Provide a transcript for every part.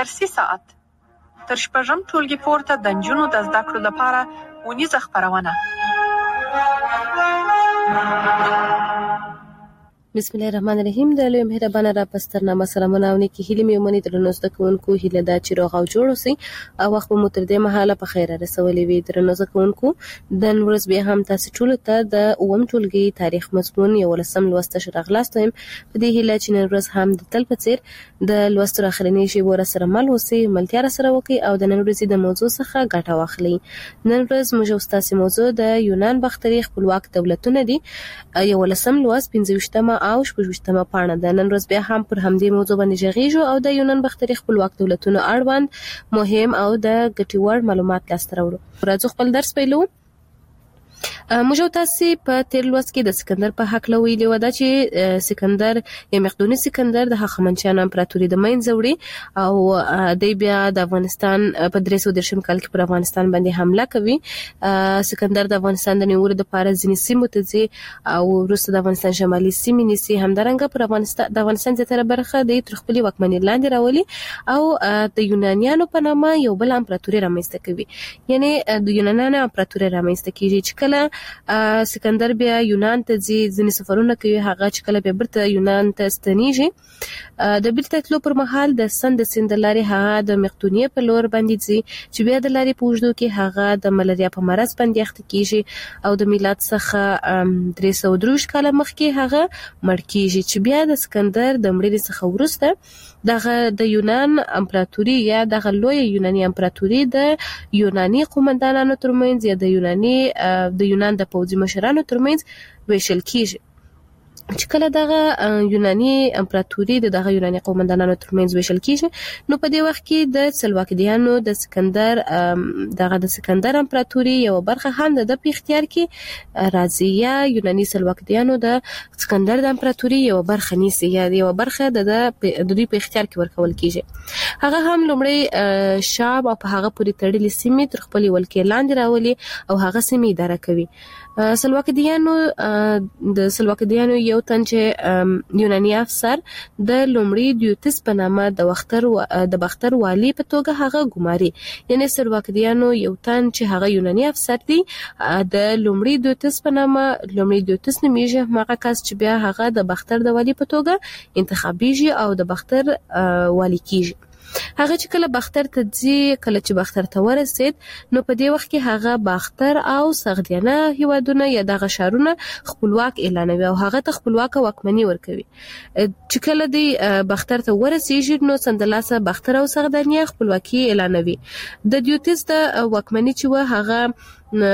درسي ساعت تر شپږم ټولګي پورته د نجونو د زده کړو لپاره ونیزه خپرونه. بسم الله الرحمن الرحیم. د لوی مهربانه را پسترنامه سلامونه او نیکی هیلې مې ومني درنو زده کوونکو هیله ده چې روغ او جوړ اوسئ او وخت مو تر دې مهاله په خیر رسولې وي. درنو زده کوونکو نن ورځ بیا هم تاسو ټول ته د اووم ټولګي تاریخ مضمون 11 لوست راغلاست یم. په دې هیله چې نن ورځ هم د تل په څیر د لوست اخرنی شی ورسره مل اوسئ، ملتیا سره وکړئ او د نن ورځې د موضوع څخه ګټه واخلئ. نن ورځ موږ ستاسو موضوع د یونان باختري خپلواک دولتونه دي. 11 لوست 25 او شپږویشتمه پاڼه ده. نن ورځ بیا هم پر همدې موضوع باندې غږیږو او د یونان باختري خپلواک دولتونو اړوند مهم او د ګټور معلومات لاسته راوړو. راځو خپل درس پیلو. موږ تاسو په تیر لوست کې د سکندر په حق لویلی و دا چې سکندر یا مقدوني سکندر د هخامنشیانو امپراتوري د منځ وړي او د بیا د افغانستان په 313 کال کې پر افغانستان باندې حمله کوي. سکندر د افغانستان د نیولو لپاره ځینې سیمو ته ځي او وروسته د افغانستان شمالي سیمې نیسي. همدارنګه پر افغانستان زیاتره برخه د تر خپلې واکمنۍ لاندې راولي او د یونانیانو په نامه یو بل امپراتوري رامنځته کوي. یعنی د یونانیانو امپراتوري رامنځته کیږي چې کله سکندر بیا یونان ته ځینې سفرونه کوي، هغه چې کله بیا برته یونان ته ستنیږي د بیرته تلو پر مهال د سند سیند لارې هغه د مقدونیه په لور باندې ځي چې بیا د لارې په اوږدو کې هغه د ملاریا په مرض باندې اخته کیږي او د میلاد څخه 323 کال مخکې هغه مړ کیږي چې بیا د سکندر د مړینې څخه وروسته دغه د یونان امپراتوري یا دغه لوی یوناني امپراتوري د یوناني قومندانانو ترمنځ یا د یونان د پوځي مشرانو ترمنځ ویشل کیږي. چې کله دغه یوناني امپراتوري دغه یوناني قومندانانو ترمنځ ویشل کیږي نو په دې وخت کې د سلواکدیانو د سکندر امپراتوري یو برخه هم د په اختیار کې راځي یا یوناني سلواکدیانو د سکندر د امپراتوري یو برخه نیسي یا یو برخه د دوی په اختیار کې ورکول کیږي. هغه هم لومړی شام او په هغه پورې تړلې سیمې تر خپل ولکې لاندې راولي او هغه سیمې اداره کوي. سلواکدیانو یو تن چې یوناني افسر د لومړي دیوتس په نامه د باختر والی په توګه هغه ګماري. یعنی سلواکدیانو یو تن چې هغه یوناني افسر دی د لومړي دیوتس په نامه لومړي دیوتس نومیږي هغه کس چې بیا هغه د باختر د والی په توګه انتخابیږي او د باختر والی کیږي. هغه چې کله باختر ته ځي، کله چې باختر ته ورسید نو په دې وخت کې هغه باختر او سغدیانه هیوادونه یا دغه شهرونه خپلواک اعلانوي او هغه ته خپلواک واکمني ورکوي. چې کله دی باختر ته ورسیږي نو سندلاسه باختر او سغدیانه خپلواکي اعلانوي. د دیوتس د واکمني چې و هغه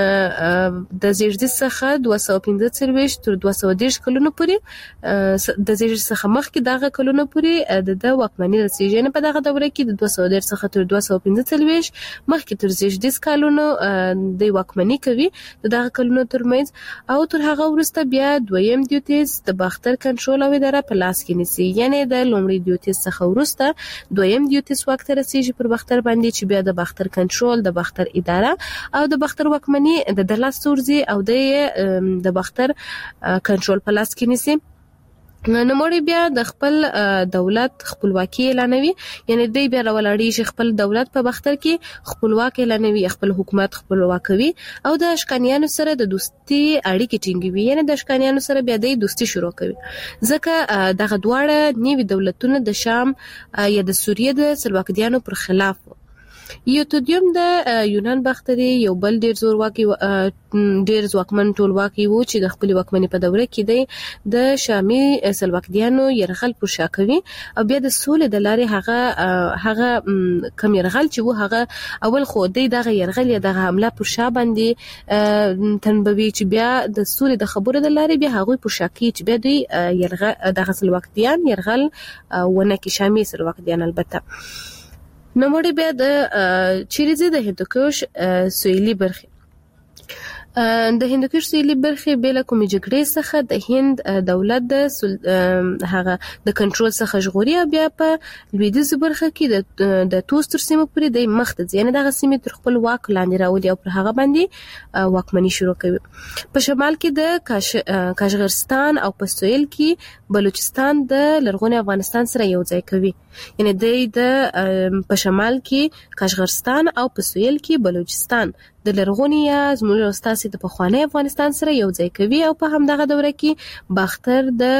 د زیږدیز څخه 245 تر 230 کلونو پورې د زیږدیز څخه مخکې دغه کلونو پورې د واکمني رسیږي. نه په دغه دوره کې د 230 څخه تر 245 مخکې تر زیږدیز کلونو د واکمني کوي د دغه کلونو ترمنځ او تر هغه وروسته بیا دویم دیوتس د باختر کنټرول او اداره په لاس کې نیسي. یعنی د لومړي دیوتس څخه وروسته دویم دیوتس واک ته رسیږي پر باختر باندې چې بیا د باختر کنټرول، د باختر اداره او د باختر واکمني د لاس ورځي او د باختر کنټرول په لاس کې نیسي. نوموړي بیا د خپل دولت خپلواکي اعلانوي. یعنی دی بیا راولاړیږي خپل دولت په باختر کې خپلواک اعلانوي، خپل حکومت خپلواکوي او د اشکانیانو سره د دوستي اړیکې ټینګوي. یعنی د اشکانیانو سره بیا د دوستي شروع کوي ځکه دغه دواړه نوي دولتونه د شام یا د سوریه د سلواکدیانو پر خلاف و. یوتودیوم د یونان باختري یو بل ډیر ځواکمن ټولواکي وو چې د خپل واکمنۍ په دوره کې دی د شامي سلواکدیانو يرغل پر شا کوي او بیا د سولې د لارې هغه کم يرغل چې وو هغه اول خو دی دغه يرغل یا دغه حمله پر شا باندې تنبوي چې بیا د سولې د خبرو د لارې بیا هغه پر شا کوي چې بیا دوی يرغل دغه سلواکدیان يرغل ونه کې شامي سلواکدیان البته نو مړي بیا د چیرېزي د هندوکش سویلي برخه د هندوکش سویلي برخې بل کومې جګړې څخه د هند دولت د هغه د کنټرول څخه ژغوري او بیا په لویدیځ برخه کې د توس تر سیمه پورې د مخ ته ځي، دغه سیمه تر خپل واک لاندې راولي او پر هغه باندې واکمني شروع کوي. په شمال کې د کاشغرستان او په سویل کې بلوچستان د لرغوني افغانستان سره یو ځای کوي. یعنی د په شمال کې کاشغرستان او په سویل کې بلوچستان د لرغوني یا زموږ استاسي د پخوانی افغانستان سره یو ځای کوي او په همدغه دوره کې باختر د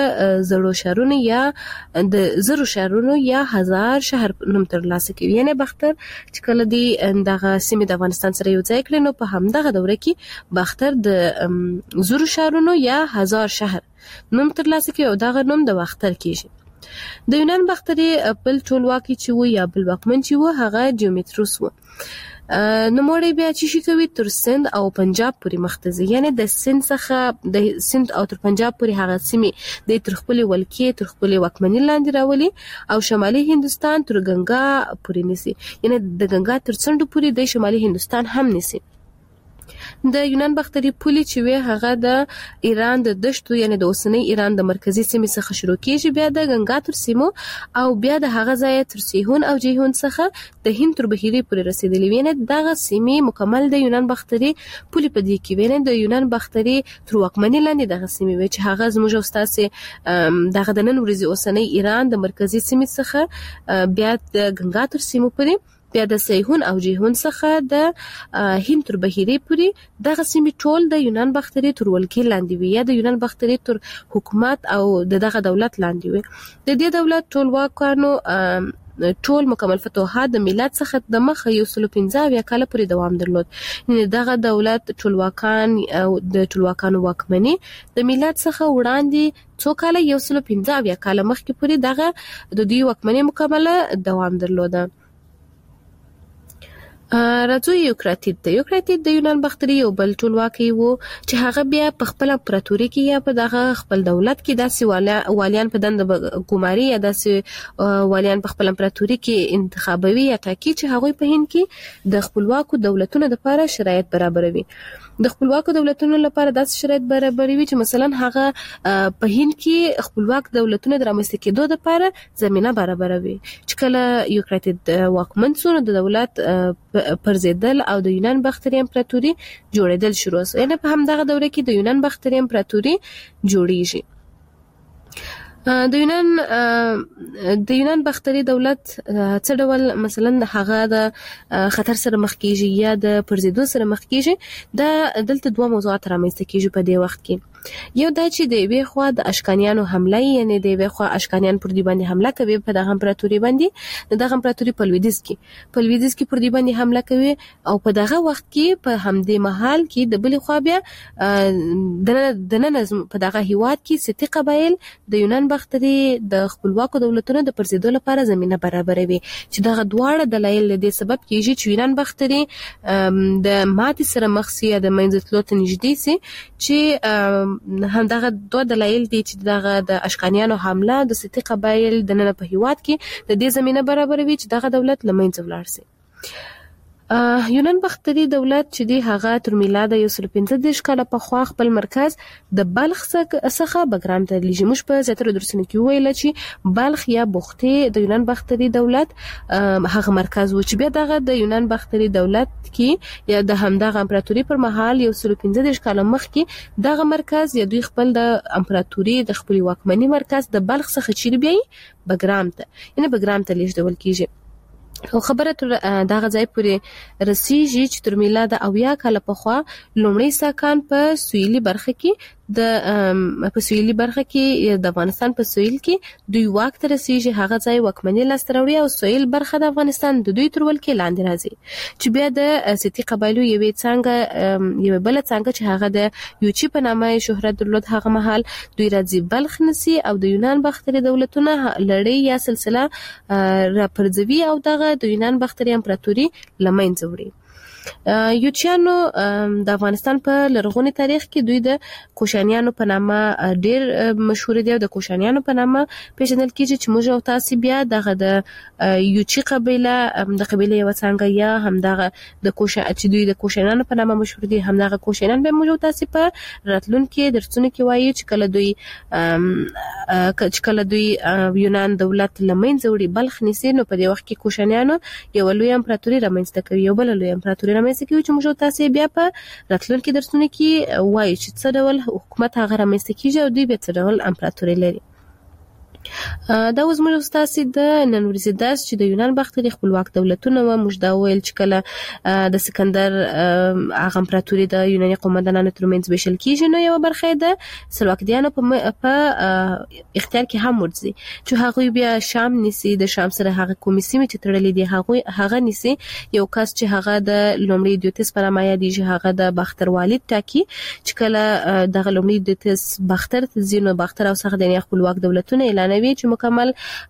زرو شهرونو یا هزار شهر نوم ترلاسه کوي. یعنی باختر چې کله دی دغه سیمه د افغانستان سره یو ځای کړي نو په همدغه دوره کې باختر د زرو شهرونو یا هزار شهر نوم ترلاسه کوي او دغه نوم د باختر کیږي. د یونان باختري بل ټولواکي چې و یا بل واکمن چې و هغه جیومتروس و. نوموړی بیا چې کوي تر سند او پنجاب پورې مختزي، یعنی د سند څخه د سند او تر پنجاب پورې هغه سیمه د تر خپل ولکې تر خپل واکمنۍ لاندې راولي او شمالي هندستان تر ګنگا پورې نيسي، یعنی د ګنگا تر څنډو پورې د شمالي هندستان هم نيسي. د یونان باختري پولي چې وی هغه د ایران د دشتو یعنی د اوسنۍ ایران د مرکزی سیمې څخه شروع کیږي، بیا د ګنگا تر سیمو او بیا د هغه ځای تر سیهون او جیهون څخه د هند تر بحیرې پورې رسیدلې. وینه دغه سیمې مکمل د یونان باختري پولي په دې کې وینه د یونان باختري تر واکمنۍ لاندې دغه سیمې وی چې هغه زموږ استاسي دغه د نن ورځې اوسنۍ ایران د مرکزی سیمې څخه بیا د ګنگا تر سیمو پورې بیا د سیهون او جیهون څخه د هند تر بحیرې پورې دغه سیمې ټول د یونان باختري تر ولکې لاندې وي یا د یونان باختري تر حکومت او دغه دولت لاندې وي. د دې دولت ټولواکانو ټول مکمل فتوحات د میلاد څخه د مخه 115 کال پورې دوام درلود. یعنی دغه دولت ټولواکان او د ټولواکانو واکمني د میلاد څخه وړاندې څو کال 115 کال مخکې پورې دغه د دوی واکمني مکمله دوام درلوده. راځو یوکراتید د یونان باختري یو بل ټولواکي وو چې هغه بیا په خپل امپراتوري کې یا په دغه خپل دولت کې داسې والیان په دند ګماري یا داسې والیان په خپل امپراتوري کې انتخابوي یا ټاکي چې هغه په هند کې د خپلواکو دولتونو لپاره شرایط برابروي. د خپلواکو دولتونو لپاره داسې شرایط برابروي چې مثلا هغه په هند کې خپلواک دولتونه د رامنځته کېدو لپاره زمينه برابروي. چې کله یوکراتید واکمن شو د دولت پرزیدل او د یونان باختري امپراتوري جوړېدل شروع شو. یعنی په همدغه دوره کې د یونان باختري امپراتوري جوړیږي. د یونان باختري دولت څه ډول مثلا هغه د خطر سره مخ کیږي یا د پرزیدو سره مخ کیږي، دا دلته دوه موضوعات رامنځته کیږي په دې وخت کې. یو دا چې د وی خوا د اشکانیانو حمله، یعنی د وی خوا اشکانیان پر دی باندې حمله کوي په دغه امپراتوري باندې، دغه امپراتوري په لویدیځ کې پر دی باندې حمله کوي او په دغه وخت کې په همدې محل کې د بل خوا بیا د نظم په دغه هیواد کې ستي قبایل د یونان باختري د خپلواکو دولتونو د پرزیدو لپاره زمينه برابروي، چې دغه دواړه دلایل د سبب کیږي چې یونان باختري د ماتې سره مخ سي یا د منځتلو ته نږدې سي، چې همدغه دوه دلایل دي چې دغه د اشکانیانو حمله د ستي قبایل د نن په هیواد کې د دې زمينه برابروي چې دغه دولت لمنځه ولاړ سي. یونان باختري دولت چې دی هغه تر میلاد 115 کال په خوا خپل مرکز د بلخ څخه بګرام ته لیږي. موږ په زیاتره درسونه کې ویل چې بلخ یا بوختي د یونان باختري دولت هغه مرکز و چې بیا دغه د یونان باختري دولت کې یا د همدغه امپراتوري پر مهال 115 کال مخکې دغه مرکز یا دوی خپل د امپراتوري د خپل واکمنۍ مرکز د بلخ څخه چیرې بیاي بګرام ته، یعنی بګرام ته لیږدول کیږي. او خبره تر دغه ځای پورې رسیږي چې تر میلاد 80 کال په خوا لومړی ساکان په سویلي برخه کې د افغانستان په سویل کې دوی واک ته رسیږي. هغه ځای واکمنۍ لاسته راوړي او سویل برخه د افغانستان د دوی تر ولکې لاندې راځي، چې بیا د ستي قبایلو یو بل څنګه چې هغه د یوچی په نامه شهرت درلود، هغه مهال دوی راځي بلخ نسی او د یونان باختري دولتونه لړۍ یا سلسله را پرځوي او دغه د یونان باختري امپراتوري لمنځه وړي. یوچیانو د افغانستان په لرغوني تاریخ کې دوی د کوشانیانو په نامه ډېر مشهور دي او د کوشانیانو په نامه پیژندل کیږي چې موږ او تاسو بیا دغه د یوچی قبیله د قبیله یو څنګه یا هم دغه د چې دوی د کوشانیانو په نامه مشهور دي هم دغه کوشانیان به موږ او تاسو په راتلونکو درسونو کې وایي چې کله دوی یونان دولت لمنځه وړي بلخ نیسي نو په دې وخت کې کوشانیانو یو لوی امپراتوري رامنځته کوي یو بل لوی امپراتوري رامنځته کوي چې موږ تاسو بیا په راتلونکو درسونو کې وایي چې څه ډول حکومت هغه رامنځته کیږي او دوی به څه ډول امپراتوري لري. دا اوس موږ تاسو د نن ورځې درس چې د یونان باختري خپلواک دولتونه و موږ دا ویل چې کله د سکندر هغه امپراتوري د یوناني قومندانانو ترمنځ ویشل کیږي نو یو برخه د سلواکدیانو په اختیار کې هم ورځي چې هغه بیا شام نیسي د شام سره هغه کومې سیمې چې تړلې دي هغه نیسي یو کس چې هغه د لومړي دیوتس پر مایا دی چې هغه د باختر والد ټاکي چې کله د لومړي دیوتس باختر تزینو باختر او څخه د خپلواک دولتونه اعلان چې مکمل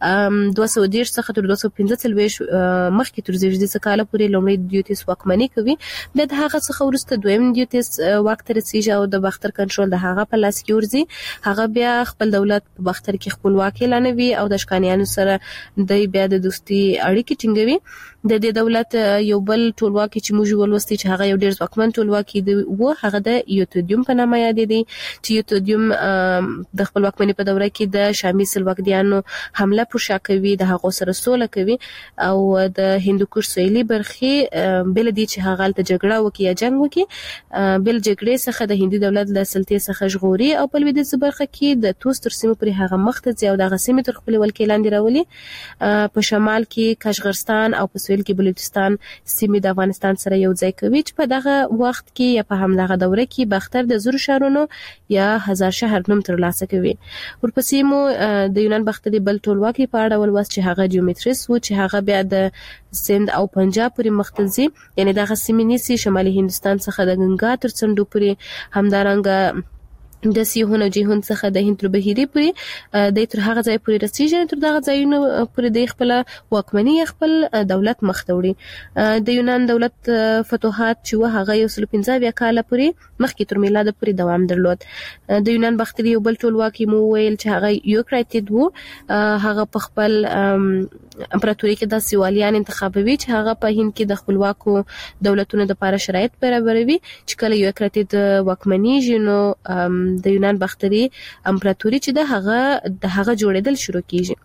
210 څخه تر 215 مخکې تر زیږدي کال پورې لومړی دیوتس واکمني کوي د هغه څخه ورسته دویم دیوتس واک ته رسیږي او د باختر کنټرول د هغه په لاس کې ورځي هغه بیا خپل دولت په باختر کې خپلواک اعلانوي او د شکانیانو سره د بیا د دوستي اړیکې ټینګوي د دې دولت یو بل ټولواکي چې موږ ولوستي چې هغه یو ډیر ځواکمن ټولواکي دی و هغه د یوتودیوم په نامه یاد دی چې یوتودیوم د خپل واکمنۍ په دوره کې د شامي سلواکدیانو حمله پر شا کوي د هغه سره سوله کوي او د هندوکش سویلي برخې بل دي چې هغه ته جګړه وکي یا جنگ وکي بل جګړې څخه د هندي دولت د سلطې څخه ژغوري او په لویدیځ برخه کې د توس تر سیمه پورې هغه مخته او د غسیمه تر خپل ولکې لاندې راولي په شمال کې کاشغرستان او په سویل کې بلوچستان سیمې د افغانستان سره یو ځای کوي چې په دغه وخت کې یا په همدغه دوره کې باختر د زرو شهرونو یا هزار شهر نوم ترلاسه کوي. ورپسې مو د یونان باختري بل ټولواکي په اړه ولوست چې هغه ډیومتریس و چې هغه بیا د سند او پنجاب پورې مختلزي یعنی دغه سیمې نيسي شمالي هندستان څخه د ګنگا تر څنډو پورې همدارنګه د سیهون او جیهون څخه د هند تر بهيري پورې د تر هغه ځای پورې رسیږي تر دغه ځایونو پورې د خپل واکمنۍ خپل دولت مختوړي. د یونان دولت فتوحات چې هغه 115 کال پورې مخکې تر میلاد پورې دوام درلود. د یونان باختري یو بل ټولواکي مو ویل چې هغه یوکراتید وو هغه په خپل امپراتوري کې د سیوالیان انتخابوي چې هغه په هند کې د خپلواکو دولتونو لپاره شرایط برابروي چې کله یوکراتید واکمنۍ جنو د یونان باختري امپراتوري چې د هغه جوړېدل شروع کیږي.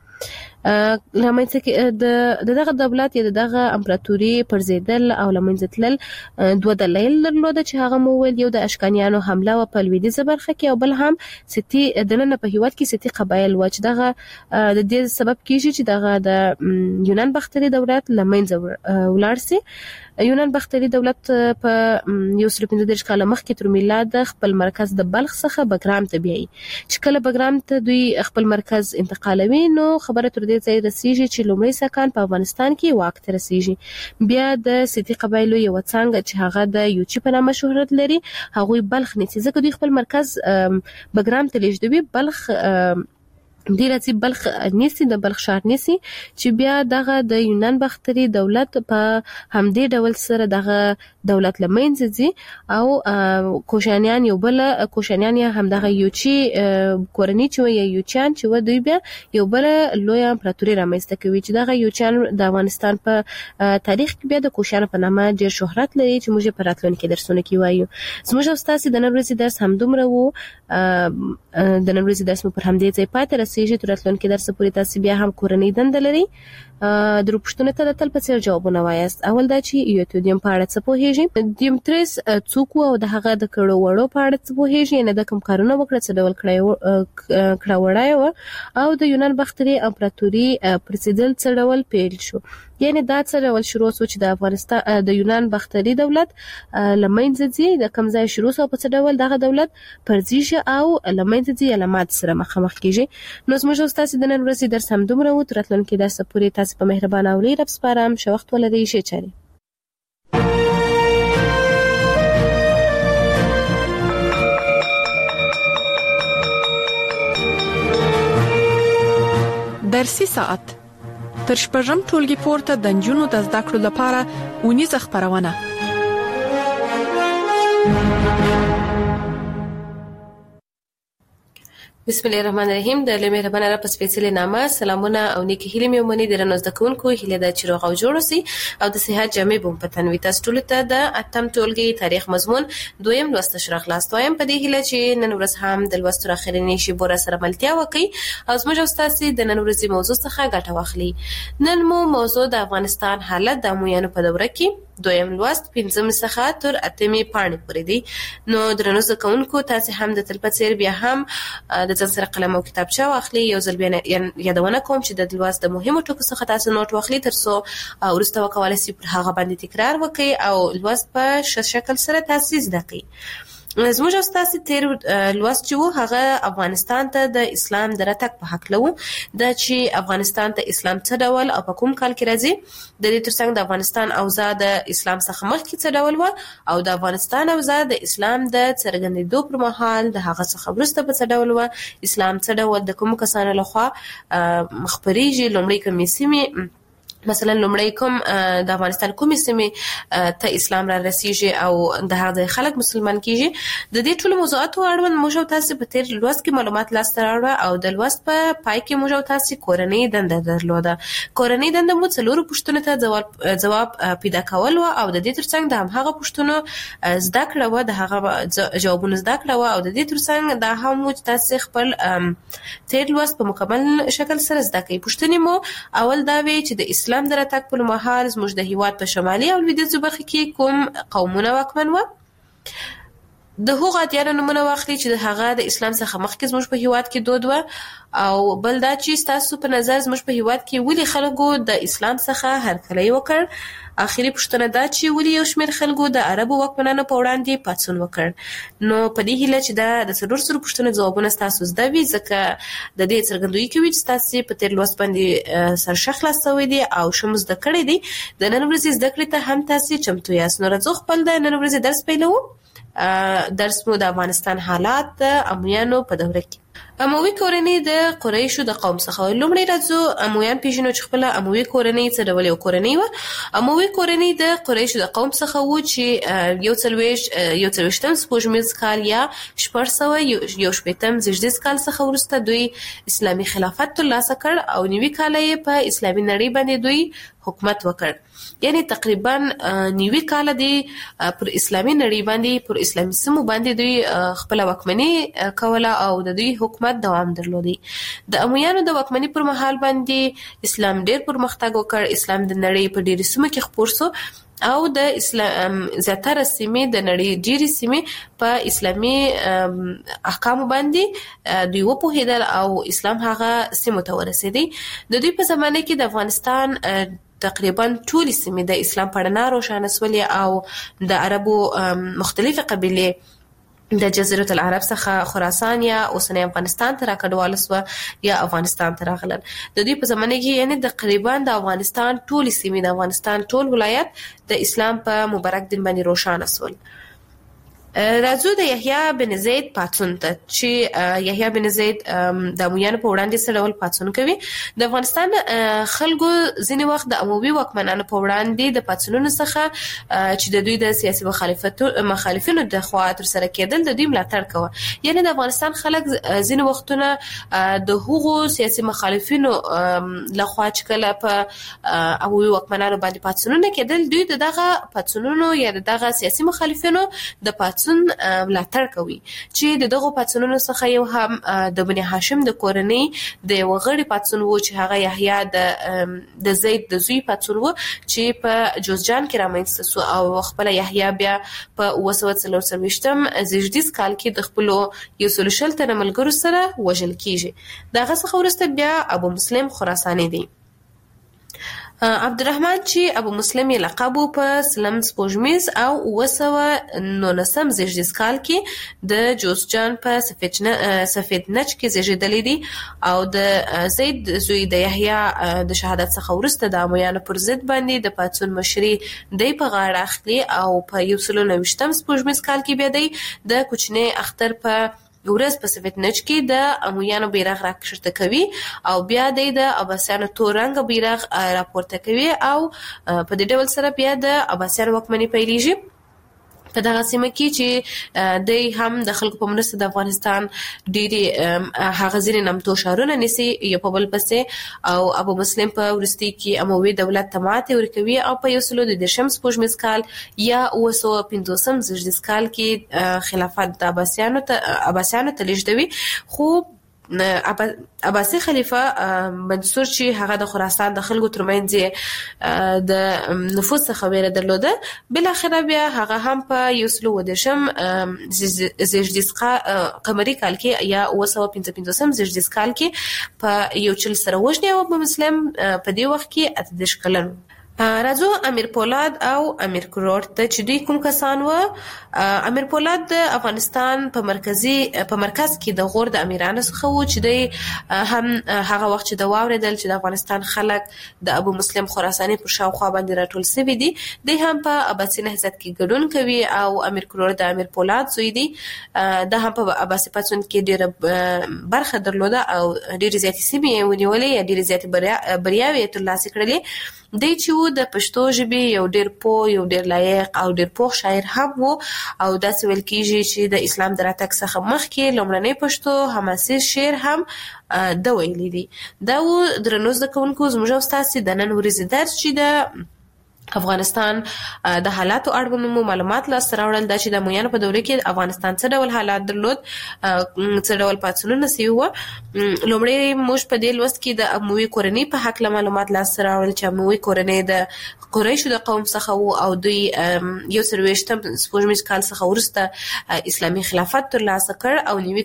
لمنځه کې دغه دولت یا دغه امپراتوري پرزیدل او لمنځه تلل دوه دلایل درلود چې هغه مو ویل یو د اشکانیانو حمله او په لویدیځ برخه کې او بل هم ستی دنه په هیواد کې ستی قبایل و چې دغه د دې سبب کیږي چې دغه د یونان باختري دولت لمنځه ولارسي. یونان باختري دولت په 115 کال مخکې تر میلاد خپل مرکز د بلخ څخه بګرام ته بیایي چې کله بګرام ته دوی خپل مرکز انتقالوي نو خبره تر دې ځای رسیږي چې لومړی سکان په افغانستان کې واک ته رسیږي. بیا د ستی قبایلو یو څنګه چې هغه د یوچی په نامه شهرت لري هغه بلخ نیسي ځکه دوی خپل مرکز بګرام ته لیږدوي بلخ دی راځي بلخ نیسي د بلخ شهر نیسي چې بیا دغه د یونان باختري دولت په همدې ډول سره دغه دولت لمنځه ځي او کوشانیان یو بل کوشانیان یا هم دغه یوچی کورنۍ چې یا یوچان چې و دوی بیا یو بل لوی امپراتوري رامنځته کوي چې دغه یوچان د افغانستان په تاریخ کې بیا د کوشان په نامه ډېر شهرت لري چې موږ په راتلونکي درسونه کې وایو. زموږ استاد د نن ورځې درس هم دومره وو د نن ورځې درس په همدې ځای پاتې چې تراتلونکو درس پورې تاسو بیا هم کورنۍ دند لري درو پښتنه ته تل په څیر جوابونه وایست. اول دا چې یوتودیم په اړه څه پوهیږي دیمتریس څوک او د هغه د کړو وړو په اړه څه پوهیږي نه د کوم کارونه وکړه څه ډول کړه وړای او د یونان باختري امپراتوري پرسیدل څه ډول پیل شو یعنی دا څه ډول شروع شو چې د افغانستان د یونان باختري دولت لمنځه ځي د کوم ځای شروع شو په څه ډول دغه دولت پرځيږي او لمنځه ځي علامات سره مخامخ کیږي. نو زموږ استاد د نن ورځې درس هم دومره و تراتلونکو درس پورې تاسو په مهربانه او لري سپارم شو وخت ولري شي چاري. درسي ساعت تر شپږم ټولګي پورته د نجونو د زده کړو لپاره ونیزه خبرونه بسم الله الرحمن الرحیم. د مهربانه را په سپېڅلې نامه سلامونه او نیکی هیلې مې ومني. درنو زده کوونکو هیله ده چې روغ او جوړ اوسئ او د صحت جامې به مو په تن وي. تاسو ټولو ته د 8م ټولګي تاریخ مضمون 2م لوست راخلاص وایم. په دې هیله چې نن ورځ هم د لوست اخرنی شی بوره سره ملتیا وکړي او زموږ استاد د نن ورځې موضوع څخه ګټه واخلي. نن مو موضوع د افغانستان حالت د امویانو په دوره کې 2م لوست 5م څخه تر 8مې پاڼې پورې دی. نو درنو زده کوونکو تاسو هم د تل په څیر بیا هم د ځان سره قلم او کتابچه واخلي. یو ځل بیا یادونه کوم چې د لوست د مهمو ټکو څخه تاسو نوٹ واخلي ترڅو وروسته وکولای شئ پر هغه باندې تکرار وکړئ او لوست په ښه شکل سره تاسو زده کړئ. زموږ استاد تیر لوست چې وو هغه افغانستان ته د اسلام د راتګ په حق لو د چې افغانستان ته اسلام څه ډول او په کوم کال کې راځي. د دې ترڅنګ د افغانستان اوضاع د اسلام څخه مخکې څه ډول و او د افغانستان اوضاع د اسلام د څرګندېدو پر مهال د هغه څخه وروسته په څه ډول و. اسلام څه ډول د کوم کسانو لخوا خبريږي. لومړی کومې سیمې مثلا لومړی کوم د افغانستان کومې سیمې ته اسلام را رسیږي او د هغه خلک مسلمان کیږي. د دې ټولو موضوعاتو اړوند موږ تاسو په تیر لوست کې معلومات لاسته راوړل او د لوست په پای کې موږ تاسو کورنۍ دنده درلوده. کورنۍ دنده مو څلورو پوښتنو ته جواب پیدا کول او د دې ترڅنګ د هغه پوښتنو زده کړه و د هغه جوابونه زده کړه او د دې ترڅنګ د هم تاسو خپل تیر لوست په مکمل شکل سره زده کړئ. پوښتنې مو اول دا وی چې د اسلام د راتګ په مهال زموږ د هیواد په شمالي او لویدیځو برخو کې کوم قومونه واکمن و. د هغو ادیانو نومونه واخلي چې د هغه د اسلام څخه مخکې زموږ په هیواد کې دود و او بل دا چې تاسو په نظر زموږ په هیواد کې ولې خلکو د اسلام څخه هرکلی وکړ. اخیری پوښتنه دا چې ولې یو شمېر خلکو د عربو واکمنانو په وړاندې پاڅون وکړ. نو په دې هیله چې دا د څلور سرو پوښتنو ځوابونه تاسو زده وي ځکه د دې څرګندوي کوي چې تاسو په تیر لوست باندې سرشه خلاص شوی دي او شمو زده کړی دي. د نن ورځې زده کړې ته هم تاسو چمتو یاست. نو راځو خپل د نن ورځې درس پیلو. درس مو د افغانستان حالات د امویانو په دوره کې. اموي کورنۍ د قریشو د قوم څخه. لومړی راځو امویان پیژنو چې خپل اموي کورنۍ څه ډول یو کورنۍ و. اموي کورنۍ د قریشو د قوم څخه و چې یو څلوېښتم سپوږمیز کال یا 1600 زیږدیز کال څخه وروسته دوی اسلامي خلافت ترلاسه کړ او 90 کال یې په اسلامي نړۍ باندې دوی حکومت وکړ. یعنی تقریبا 90 کال دی پر اسلامي نړۍ باندې پر اسلامي سیمو باندې دوی خپل واکمني کوله او د دوی حکومت دوام درلودي. د امویانو د واکمنۍ پر مهال باندې اسلام ډېر پرمختګ وکړ. اسلام د نړۍ په ډېرو سیمو کې خپور شو او د اسلام زیاتره سیمې د نړۍ ډېرې سیمې په اسلامي احکام باندې دوی وپوهیدل او اسلام هغه سیمو ته ورسېدی. د دوی په زمانه کې د افغانستان تقریبا ټول سیمې د اسلام په رڼا روښانه سولې او د عربو مختلفه قبیلې د جزیره العرب څخه خراسان یا اوسنی افغانستان ته راکډوال سو یا افغانستان ته راغلل. د دوی په زمانه کې یعنی تقریبا د افغانستان ټول سیمې د افغانستان ټول ولایت د اسلام په مبارک دین باندې روښانه سول. راځو د یحیی بن زید پاڅون ته چې یحیی بن زید د امویانو په وړاندې سره ډول پاڅون کوي. د افغانستان خلکو ځینې وخت د اموي واکمنانو په وړاندې د پاڅونونو څخه چې د دوی د سیاسي مخالفینو د خوا تر سره کېدل د دوی ملاتړ کوي. یعنی د افغانستان خلک ځینې وختونه د هغو سیاسي مخالفینو لخوا چې کله په اموي واکمنانو باندې پاڅونونه کېدل دوی دغه پاڅونونو یا دغه سیاسي مخالفینو د پاڅون ملاتړ کوي چې دغه پاڅونونو څخه یو هم د بني هاشم د کورنۍ د یو غړي پاڅون وو چې هغه یحیی د زید د زوی پاڅون وو چې په جوزجان کې رامنځته شو او خپل یحیی بیا په 1940 زیږدیز کال کې د خپل یو سلوشل تر ملګرو سره وژل کیږي. دغه څخه ورسته بیا ابو مسلم خراساني دی. عبدالرحمن چې ابو مسلم یې لقب په سلم سپوږمیز او 1919 زیږدیز کال کې د جوزجان په سفید نج کې زیږیدلی دی او د زید زوی د یحیی د شهادت څخه وروسته د امویانو پر ضد باندې د پاڅون مشري دی په غاړه اخلي او په 1929 سپوږمیز کال کې بیا دی د کوچنی اختر په ورځ په سفید نج کې د امویانو بیرغ راکښته کوي او بیا د عباسیانو تور رنګ بیرغ راپورته کوي او په دې ډول سره بیا د عباسیانو واکمني پیلېږي. په دغه سیمه کې چې د هم د خلکو په مرسته د افغانستان ډېری هغه ځینې نامتو ښارونه نیسي یو په بل پسې او ابو مسلم په وروستي کې اموي دولت ته ماتې ورکوي او په 1913 سپوږمیز کال یا 1950 زیږدیز کال کې خلافت د عباسیانو ته لیږدوي. خو عباسي خلیفہ منصور چې هغه د خراسان د خلکو ترمنځ د نفوذ څخه ویره درلوده، بل اخر بیا هغه هم په 1910 زیږدیز قمري کال کې یا 1955 زیږدیز کال کې په یو چل سره وژني او په مسلم په دې وخت کې 18 کلن. راځو امیر پولاد او امیر کروړ ته چې دوی کوم کسان و. امیر پولاد د افغانستان په مرکز کې د غور د امیرانو څخه و چې دوی هم هغه وخت چې د واوریدل چې د افغانستان خلک د ابو مسلم خراساني پر شاوخوا باندې راټول شوي دي، دوی هم په عباسي نهضت کې ګډون کوي او امیر کروړ د امیر پولاد زوی دی. د هم په عباسي پاڅون کې ډېره برخه درلوده او ډېرې زیاتې سیمې ونیولې یا ډېرې زیاتې بریاوې یې ترلاسه کړلې. دی چې د پښتو ژبې یو ډېر پوه، یو ډېر لایق او ډېر پوه شاعر هم و او داسې ویل کېږي چې د اسلام د راتګ څخه مخکې لومړنی پښتو حماسي شعر هم د ویلي دي. دا و درنو زده کوونکو زموږ او ستاسې د نن ورځې درس چې د افغانستان د حالاتو اړوند مو معلومات لاسته راوړل، دا چې د امویانو په دوره کې افغانستان څه ډول حالات درلود، څه ډول پاڅونونه سوي وو. لومړی موږ په دې لوست کې د اموي کورنۍ په هکله معلومات لاسته راوړل چې اموي کورنۍ د قریشو د قوم څخه وو او دوی 1920 سپوږمیز کال څخه وروسته اسلامي خلافت ترلاسه کړ او نوي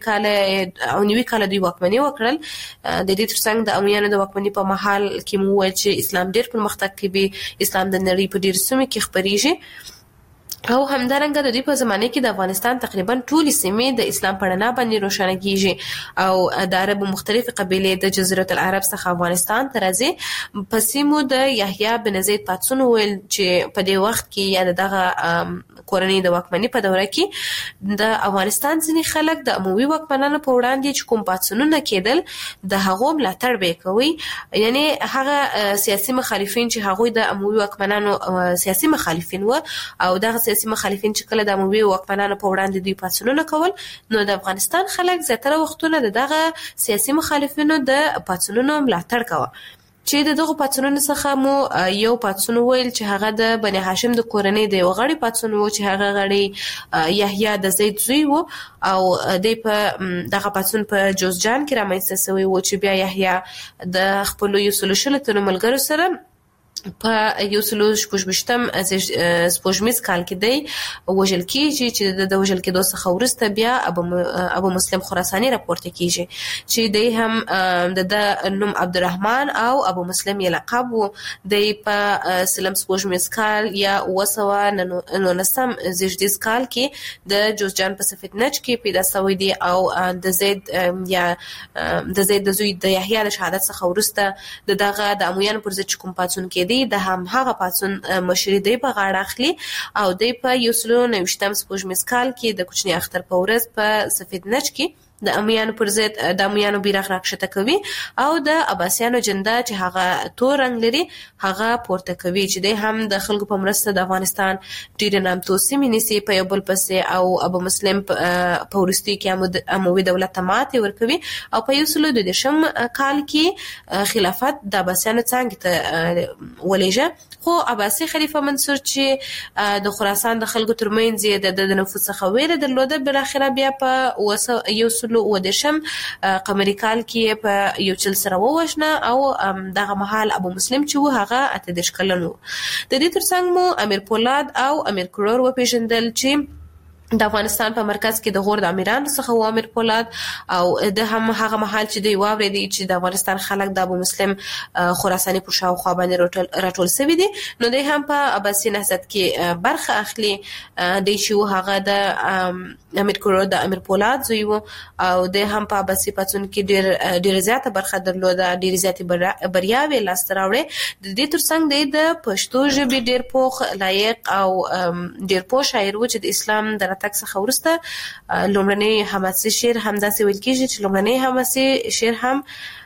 کال دوی واکمني وکړل. د دې ترڅنګ د امویانو د واکمنۍ په مهال کې مو وویل چې اسلام ډېر پرمختګ کوي، اسلام د نړۍ په ډېرو سیمو کې خپرېږي او همدارنګه د دې په زمانه کې د افغانستان تقریبا ټولې سیمې د اسلام په رڼا باندې روښانه کیږي او د عربو مختلفې قبیلې د جزیرة العرب څخه افغانستان ته راځي. په سیمو د یحیی بن زید پاڅون ویل چې په دې وخت کې یا دغه کورنۍ د واکمنۍ په دوره کې د افغانستان ځینې خلک د اموي واکمنانو په وړاندې چې کوم پاڅونونه کېدل د هغو ملاتړ به کوي، یعنی هغه سیاسي مخالفین چې هغوی د اموي واکمنانو سیاسي مخالفین و او دغه سیاسي مخالفین چې کله د اموي واکمنانو په وړاندې دوی پاڅونونه کول، نو د افغانستان خلک زیاتره وختونه دغه سیاسي مخالفینو د پاڅونونو ملاتړ کوي. چې دغه پاڅونونو څخه مو یو پاڅون ویل چې هغه د بني هاشم د کورنۍ د یو غړي پاڅون و چې هغه غړي یحیی د زید زوی و او د په دغه پاڅون په جوزجان کې رامنځته شوی و چې بیا یحیی د خپل یو سلوشل تر ملګرو سره په 1926 سپوږمیز کال کې دی وژل کېږي چې د وژل کېدو څخه وروسته بیا ابو مسلم خراساني راپورته کېږي چې دی هم د نوم عبدالرحمن او ابو مسلم یې لقب و. دی په سلم سپوږمیز کال یا 1919 زیږدیز کال کې د جوزجان په سفید نج کې پیدا شوی دی او د زید د زوی د یحیی د شهادت څخه وروسته دغه د امویانو پر ضد کوم پاڅون کې د هم هغه پاڅون مشري دی په غاړه اخلي او دی په 1929 سپوږمیز کال کې د کوچني اختر په ورځ په سفید نج کې د امیانو پر ضد د امیانو بیرغ راکښته کوي او د عباسیانو جنده چې هغه تور رنګ لري هغه پورته کوي چې د هم د خلکو په مرسته د افغانستان ډیر نامتو سیمې نیسي په یو بل پسې او ابو مسلم په ورستي کې اموي دولت ته ماتې ورکوي او په 1912 کال کې خلافت د عباسیانو څنګه ته ولېږه. خو عباسي خلیفہ منصور چې د خراسان د خلکو ترمنځ د نفوذ څخه ویره درلوده، بل اخره بیا په و دشم قمری کال کې په یو چل سره ووژنه او دغه مهال ابو مسلم چې و هغه 18 کلن و. د دې ترڅنګ مو امیر پولاد او امیر کروړ وپېژندل چې د افغانستان په مرکز کې د غور د امیرانو څخه و امیر پولاد او د هم هغه مهال چې دوی واورېدي چې د افغانستان خلک د ابو مسلم خراساني په شاوخوا باندې راټول شوي دي، نو دوی هم په عباسي نهضت کې برخه اخلي. دوی چې هغه د امیر کروړ د امیر پولاد زوی و او د هم په عباسي پاڅون کې ډېر زیاته برخه درلوده، ډېر زیاتې بریاوې لاسته راوړې. د دې ترڅنګ د پښتو ژبې ډېر پوخ لایق او ډېر پوه شاعر و چې د اسلام د راتګ څخه وروسته لومړنی حماسي شعر هم داسې ویل کېږي چې لومړنی حماسي شعر هم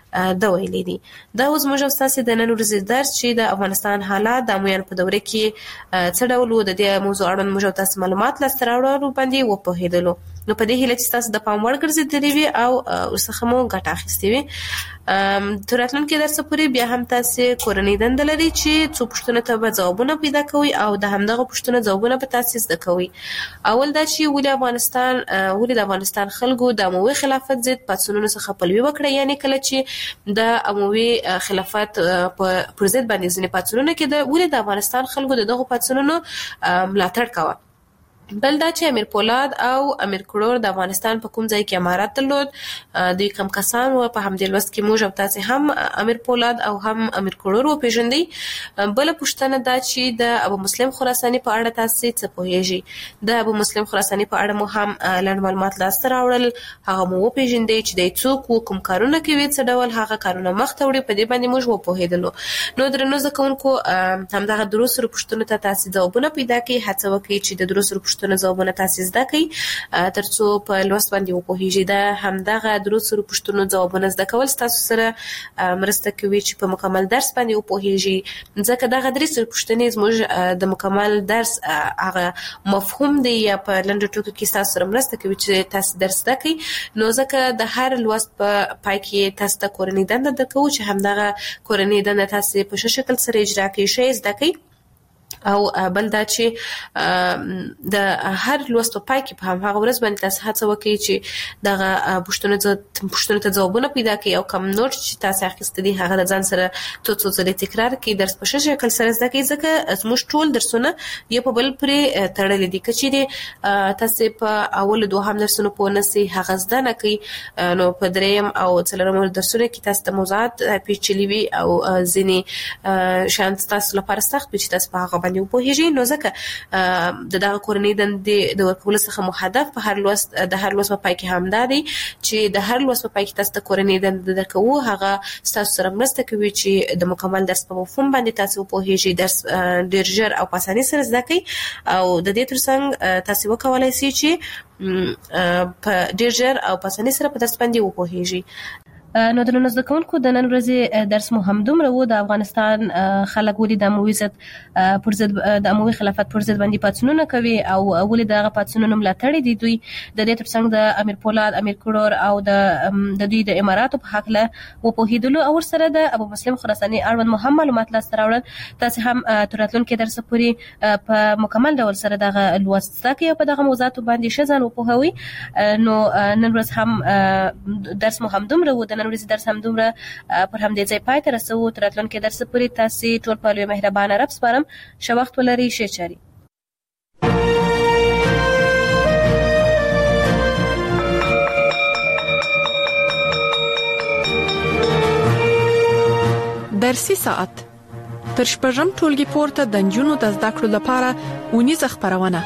دا ویلي دي. دا اوس موږ او تاسو د نن ورځې درس چې د افغانستان حالات د امویانو په دوره کې څه ډول وو، د دې موضوع اړوند موږ او تاسو معلومات لاسته راوړو باندې وپوهېدلو. نو په دې هیله چې تاسو د پام وړ ګرځېدلې وي او ورڅخه مو ګټه اخیستې وي. تر راتلونکي درسه پورې بیا هم تاسو کورنۍ دنده لري چې څو پوښتنو ته به ځوابونه پیدا کوئ او د همدغه پوښتنو ځوابونه به تاسو زده کوئ. اول دا چې ولې د افغانستان خلکو د اموي خلافت ضد پاڅونونو څخه پلوي وکړه، یعنی کله چې د اموي خلافت پر ضد باندې ځینې پاڅونونه کېده، ولې د افغانستان خلکو د دغو پاڅونونو ملاتړ کاوه. بل دا چې امیر پولاد او امیر کروړ د افغانستان په کوم ځای کې امارات درلود، دوی کم کسان و. په همدې لوست کې موږ او تاسو هم امیر پولاد او هم امیر کروړ وپېژندئ. بل پوښتنه دا چې د ابو مسلم خراساني په اړه تاسو څه پوهیږئ. د ابو مسلم خراساني په اړه مو هم لنډ معلومات لاسته راوړل، هغه مو وپېژندئ چې دی څوک و، کوم کارونه کوي، څه ډول هغه کارونه مخته وړي. په دې باندې موږ وپوهېدلو. نو درنو زده کوونکو، همدغه درو سرو پوښتنو ته تاسو ځوابونه پیدا کړئ. هڅه وکړئ چې د درو سرو پوښتنو ځوابونه تاسو زده کړئ ترڅو په لوست باندې وپوهیږئ. دا همدغه درو سرو پوښتنو ځوابونه زده کول تاسو سره مرسته کوي چې په مکمل درس باندې وپوهیږئ، ځکه دغه درې سرو پوښتنې زموږ د مکمل درس هغه مفهوم دی یا په لنډو ټکو کې تاسو سره مرسته کوي چې تاسو درس زده کړئ. نو ځکه د هر لوست په پای کې تاسو ته کورنۍ دنده درکوو چې همدغه کورنۍ دنده تاسو په ښه شکل سره اجرا کړئ، ښه زده کړئ. او بل دا چې د هر لوست په پای کې په هغه ورځ باندې تاسو هڅه وکړئ چې دغه پوښتنو ته ځوابونه پیدا کړئ او کوم نوټ چې تاسو اخیستی دي هغه د ځان سره څو ځلې تکرار کړئ. درس په ښه شکل سره زده کړئ ځکه زموږ ټول درسونه یو په بل پورې تړلي دي. که چیرې تاسو په اول دوهم درسونو پوه نشئ، هغه زده نه کړئ، نو په دریم او څلورم درسونو کې تاسو ته موضوعات پیچلي وي او ځینې شیان تاسو لپاره سخت وي چې تاسو په هغه باندې وپوهیږئ. نو ځکه دغه کورنۍ دندې د ورکولو څخه مو هدف د هر لوست په پای کې همدا دی چې د هر لوست په پای کې تاسو ته کورنۍ دنده درکوو. هغه تاسو سره مرسته کوي چې د مکمل درس په مفهوم باندې تاسو وپوهیږئ، درس ډیر ژر او په اسانۍ سره زده کړئ او د دې ترڅنګ تاسو وکولای شئ چې په ډیر ژر او په اسانۍ سره په درس باندې وپوهیږئ. نو درنو زده کوونکو، د نن ورځې درس مو همدومره و. د افغانستان خلک ولې د اموي خلافت پر ضد باندې پاڅونونه کوي او ولې دغه پاڅونونه ملاتړ دي دوی. د دې ترڅنګ د امیر پولاد، امیر کروړ او د دوی د اماراتو په حق له وپوهېدلو او ورسره د ابو مسلم خراساني اړوند مو هم معلومات لاسته راوړل. تاسو هم تر راتلونکي درس پورې په مکمل ډول سره دغه لوست زده کړئ او په دغه موضوعاتو باندې ښه ځان وپوهوئ. نو نن ورځ هم درس مو همدومره و. نن ورځې درس همدومره پر همدې ځای پای ته رسوو. تر راتلونکي درس پورې تاسو ټول په لوی مهربانه رب سپارم. ښه وخت ولرئ، ښه چاري. درسي ساعت تر شپږم ټولګي پورته د نجونو د زده کړو لپاره اونیزه خپرونه.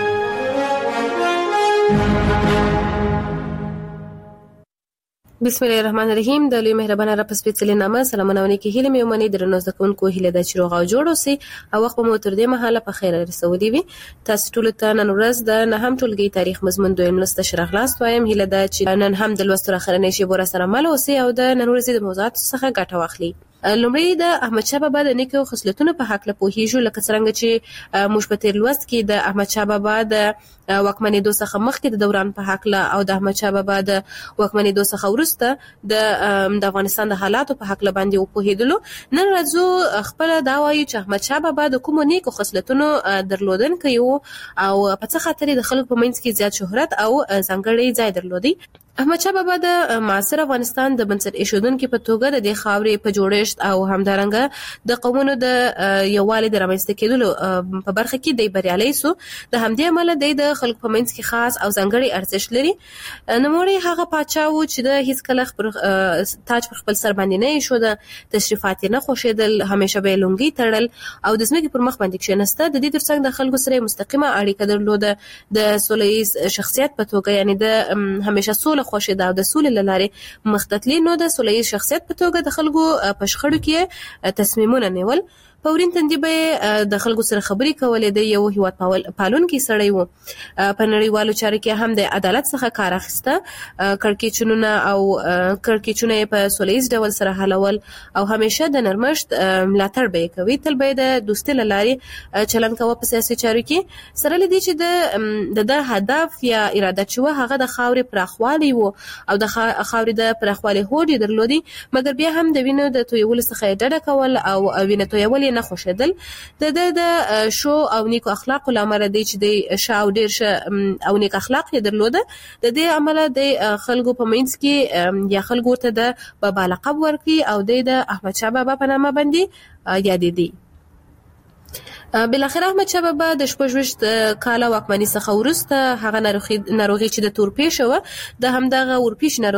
بسم الله الرحمن الرحیم. د لوی مهربانه رب سپېڅلې نامه سلامونه ونکي هیله مې ومني. درنو زده کوونکو، هیله ده چې روغ او جوړ اوسئ او وخت مو تر دې مهاله په خیر رسولي وي. تاسو ټول ته نن ورځ د نهم ټولګي تاریخ مضمون دویم لوست شرغلاست وایم. هیله ده چې نن هم د لوست اخرنۍ شیبه سره مل اوسئ او د نن ورځې د موضوعات څخه ګټه واخلئ. لومړی د احمد شاه بابا د نیکو خصلتونو په حق له پوهیږو، لکه څنګه چې موږ په تیر لوست کې د احمد شاه بابا د واکمنېدو څخه مخکې د دوران په حق له او د احمد شاه بابا د واکمنېدو څخه وروسته د افغانستان د حالاتو په حق له باندې وپوهېدلو. نن راځو خپل دا وایو چې احمد شاه بابا د کومو نیکو خصلتونو درلودونکی و او په څه خاطر د خلکو په منځ کې زیات شهرت او ځانګړی ځای درلودي. احمد شاه بابا د معاصر افغانستان د بنسټ ایښودونکي په توګه د دې خاورې په جوړښت او همدارنګه د قومونو د یووالي د رامنځته کېدلو په برخه کې دی بریالی سو. د همدې امله دی د خلکو په منځ کې خاص او ځانګړی ارزښت لري. نوموړی هغه پاچا و چې د هیڅ کله تاج پر خپل سر باندې نه ایښوده، تشریفات نه خوښېدل، همیشه به یې لونګۍ تړل او د ځمکې پر مخ باندې کښېناسته. د دې ترڅنګ د خلکو سره مستقیمه اړیکه درلوده. د سوله ییز شخصیت په توګه، یعنی د همیشه سوله خوښېده او د سولې له لارې مخ ته تلي. نو د سوله ییز شخصیت په توګه د خلکو په شخړو کې تصمیمونه نیول. پورین تندې به د خلکو سره خبرې کولې. د یو هیواد پالونکي سړی و. په نړیوالو چارو کې هم د عدالت څخه کار اخیسته. کړکېچونه په سولهییز ډول سره حلول او همیشه د نرمښت ملاتړ به کوي. تل به د دوستۍ له لارې چلند کوه په سیاسي چارو کې. سره له دې چې د هدف یا اراده چې و هغه د خاورې پراخوالی و او د خاورې د پراخوالی هوډ یې درلودي، مګر بیا هم د وینو د تویولو څخه یې ډډه کول او وینه تویول یې نه خوښېدل. د شو او نیکو اخلاقو له امله دی چې د ښه او ډېر ښه او نیک اخلاق یې درلوده. د دې امله د خلکو په منځ کې یا خلکو ورته د بابا لقب ورکړي او د احمدشاه بابا په نامه باندې یادېدي. بالاخره احمدشاه بابا د 26 کاله واکمنۍ څخه وروسته هغه ناروغي چې د تورپیشه وه د همدغه اورپیش